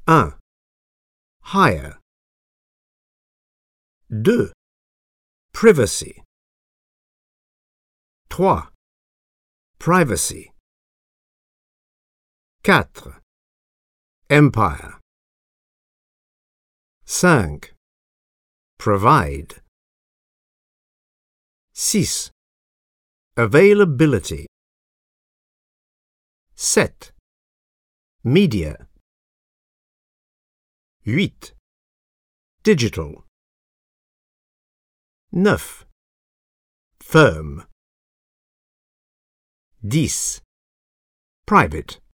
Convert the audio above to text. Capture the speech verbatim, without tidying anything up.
un. Higher. deux. Privacy. trois. Privacy. quatre. Empire. cinq. Provide. six. Availability. sept. Media. huit. Digital. neuf. Firm. dix. Private.